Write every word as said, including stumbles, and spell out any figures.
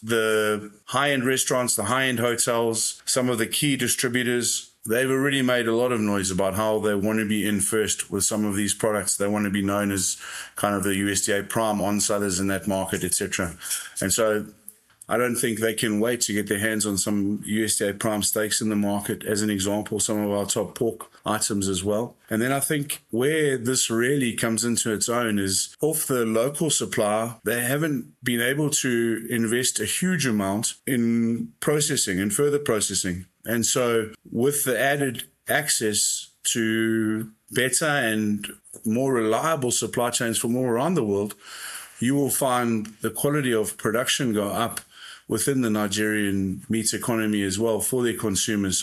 the high-end restaurants, the high-end hotels, some of the key distributors, they've already made a lot of noise about how they want to be in first with some of these products. They want to be known as kind of the U S D A prime on-sellers in that market, et cetera. And so I don't think they can wait to get their hands on some U S D A prime steaks in the market, as an example, some of our top pork items as well. And then I think where this really comes into its own is off the local supplier. They haven't been able to invest a huge amount in processing and further processing. And so with the added access to better and more reliable supply chains from all around the world, you will find the quality of production go up within the Nigerian meat economy as well for their consumers.